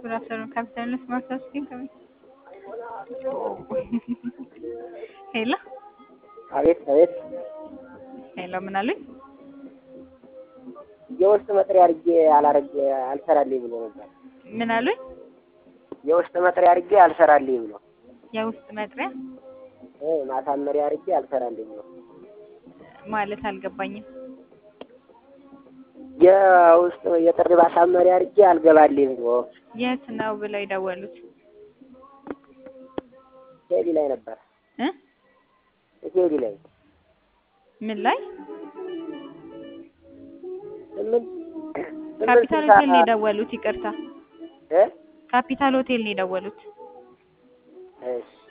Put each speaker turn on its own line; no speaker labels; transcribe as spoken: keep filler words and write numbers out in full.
Good afternoon, Captain Smart speaking to me. Hello?
አቤት አቤት
ሄሎ ምን አሉኝ?
የውስጥ መጥሪያ አድርጌ አላረግ አልሰራልኝ ብሎ ነበር።
ምን አሉኝ?
የውስጥ መጥሪያ አድርጌ አልሰራልኝ ብሎ
የውስጥ መጥሪያ
እ ማሳመሪያ አድርጌ አልሰራልኝ ብሎ
ማለት አልገባኝም።
የውስጥ የጥሪ ማሳመሪያ አድርጌ አልገባልኝ ብሎ
የት ነው ብለው የደወሉት?
ቴሌ ላይ ነበር
እ
ቴሌ ላይ
ምን ላይ?
ምን
ካፒታል ሆቴል ነው የደወሉት። ይቅርታ
እ
ካፒታል ሆቴል ነው የደወሉት።
እሺ